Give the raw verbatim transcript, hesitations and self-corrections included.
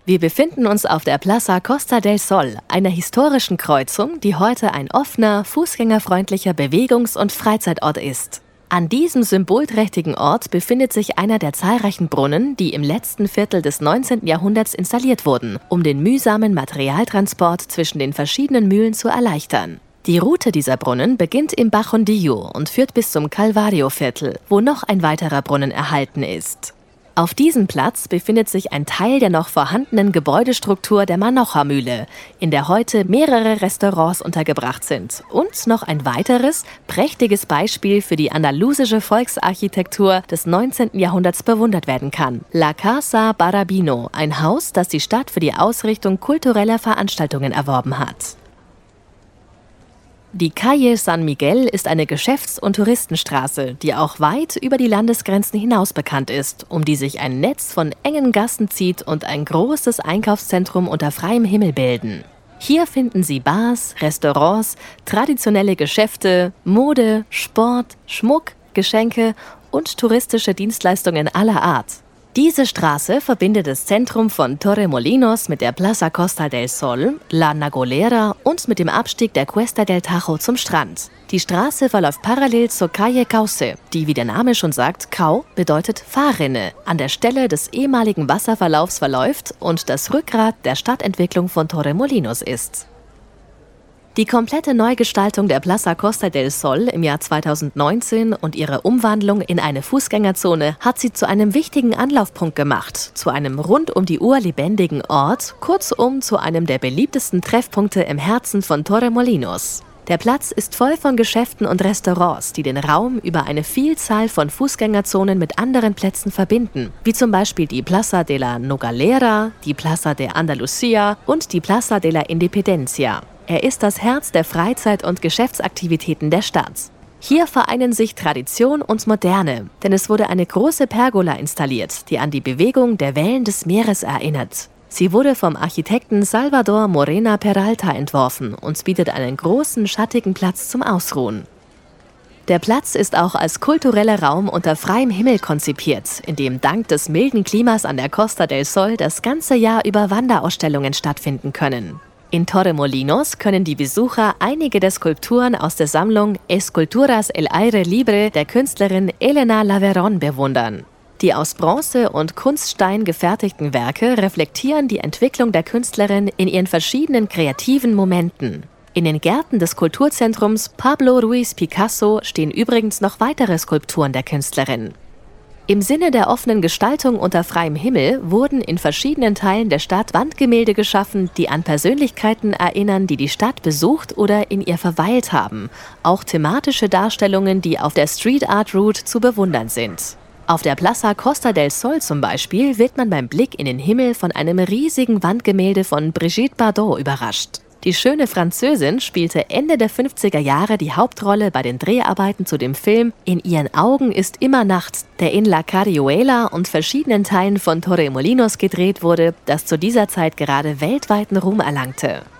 Wir befinden uns auf der Plaza Costa del Sol, einer historischen Kreuzung, die heute ein offener, fußgängerfreundlicher Bewegungs- und Freizeitort ist. An diesem symbolträchtigen Ort befindet sich einer der zahlreichen Brunnen, die im letzten Viertel des neunzehnten Jahrhunderts installiert wurden, um den mühsamen Materialtransport zwischen den verschiedenen Mühlen zu erleichtern. Die Route dieser Brunnen beginnt im Bajondillo und führt bis zum Calvario-Viertel, wo noch ein weiterer Brunnen erhalten ist. Auf diesem Platz befindet sich ein Teil der noch vorhandenen Gebäudestruktur der Manocha-Mühle, in der heute mehrere Restaurants untergebracht sind und noch ein weiteres, prächtiges Beispiel für die andalusische Volksarchitektur des neunzehnten Jahrhunderts bewundert werden kann. La Casa Barabino, ein Haus, das die Stadt für die Ausrichtung kultureller Veranstaltungen erworben hat. Die Calle San Miguel ist eine Geschäfts- und Touristenstraße, die auch weit über die Landesgrenzen hinaus bekannt ist, um die sich ein Netz von engen Gassen zieht und ein großes Einkaufszentrum unter freiem Himmel bilden. Hier finden Sie Bars, Restaurants, traditionelle Geschäfte, Mode, Sport, Schmuck, Geschenke und touristische Dienstleistungen aller Art. Diese Straße verbindet das Zentrum von Torremolinos mit der Plaza Costa del Sol, La Nagolera und mit dem Abstieg der Cuesta del Tajo zum Strand. Die Straße verläuft parallel zur Calle Cauce, die, wie der Name schon sagt, Cau bedeutet Fahrrinne, an der Stelle des ehemaligen Wasserverlaufs verläuft und das Rückgrat der Stadtentwicklung von Torremolinos ist. Die komplette Neugestaltung der Plaza Costa del Sol im Jahr zweitausendneunzehn und ihre Umwandlung in eine Fußgängerzone hat sie zu einem wichtigen Anlaufpunkt gemacht, zu einem rund um die Uhr lebendigen Ort, kurzum zu einem der beliebtesten Treffpunkte im Herzen von Torremolinos. Der Platz ist voll von Geschäften und Restaurants, die den Raum über eine Vielzahl von Fußgängerzonen mit anderen Plätzen verbinden, wie zum Beispiel die Plaza de la Nogalera, die Plaza de Andalucía und die Plaza de la Independencia. Er ist das Herz der Freizeit- und Geschäftsaktivitäten der Stadt. Hier vereinen sich Tradition und Moderne, denn es wurde eine große Pergola installiert, die an die Bewegung der Wellen des Meeres erinnert. Sie wurde vom Architekten Salvador Morena Peralta entworfen und bietet einen großen, schattigen Platz zum Ausruhen. Der Platz ist auch als kultureller Raum unter freiem Himmel konzipiert, in dem dank des milden Klimas an der Costa del Sol das ganze Jahr über Wanderausstellungen stattfinden können. In Torremolinos können die Besucher einige der Skulpturen aus der Sammlung Esculturas El Aire Libre der Künstlerin Elena Laveron bewundern. Die aus Bronze und Kunststein gefertigten Werke reflektieren die Entwicklung der Künstlerin in ihren verschiedenen kreativen Momenten. In den Gärten des Kulturzentrums Pablo Ruiz Picasso stehen übrigens noch weitere Skulpturen der Künstlerin. Im Sinne der offenen Gestaltung unter freiem Himmel wurden in verschiedenen Teilen der Stadt Wandgemälde geschaffen, die an Persönlichkeiten erinnern, die die Stadt besucht oder in ihr verweilt haben. Auch thematische Darstellungen, die auf der Street Art Route zu bewundern sind. Auf der Plaza Costa del Sol zum Beispiel wird man beim Blick in den Himmel von einem riesigen Wandgemälde von Brigitte Bardot überrascht. Die schöne Französin spielte Ende der fünfziger Jahre die Hauptrolle bei den Dreharbeiten zu dem Film In ihren Augen ist immer Nacht, der in La Carriuela und verschiedenen Teilen von Torremolinos gedreht wurde, das zu dieser Zeit gerade weltweiten Ruhm erlangte.